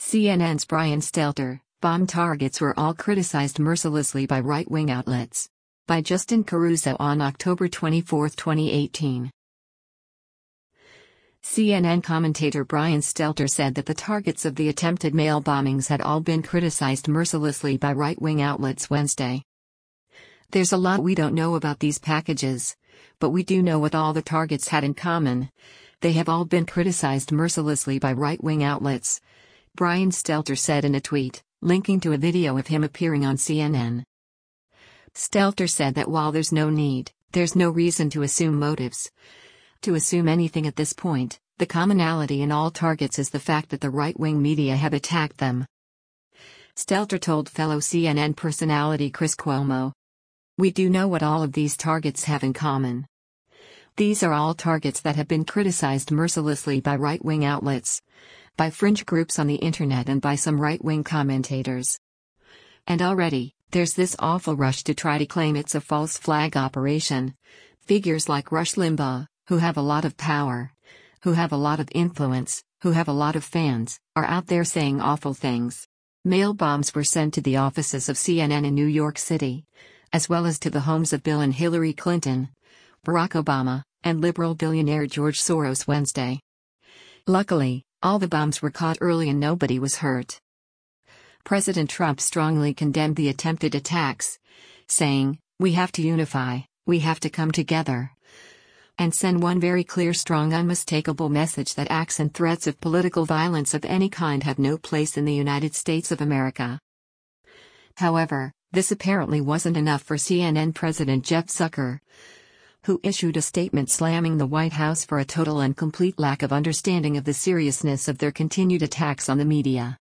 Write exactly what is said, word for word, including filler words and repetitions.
C N N's Brian Stelter, bomb targets were all criticized mercilessly by right-wing outlets. By Justin Caruso on October twenty-fourth, twenty eighteen. C N N commentator Brian Stelter said that the targets of the attempted mail bombings had all been criticized mercilessly by right-wing outlets Wednesday. There's a lot we don't know about these packages, but we do know what all the targets had in common. They have all been criticized mercilessly by right-wing outlets, Brian Stelter said in a tweet, linking to a video of him appearing on C N N. Stelter said that while there's no need, there's no reason to assume motives. To assume anything at this point, the commonality in all targets is the fact that the right-wing media have attacked them. Stelter told fellow C N N personality Chris Cuomo, "We do know what all of these targets have in common. These are all targets that have been criticized mercilessly by right-wing outlets, by fringe groups on the internet and by some right-wing commentators. And already, there's this awful rush to try to claim it's a false flag operation. Figures like Rush Limbaugh, who have a lot of power, who have a lot of influence, who have a lot of fans, are out there saying awful things." Mail bombs were sent to the offices of C N N in New York City, as well as to the homes of Bill and Hillary Clinton, Barack Obama, and liberal billionaire George Soros Wednesday. Luckily, all the bombs were caught early and nobody was hurt. President Trump strongly condemned the attempted attacks, saying, "We have to unify, we have to come together, and send one very clear, strong, unmistakable message that acts and threats of political violence of any kind have no place in the United States of America." However, this apparently wasn't enough for C N N President Jeff Zucker, who issued a statement slamming the White House for a total and complete lack of understanding of the seriousness of their continued attacks on the media.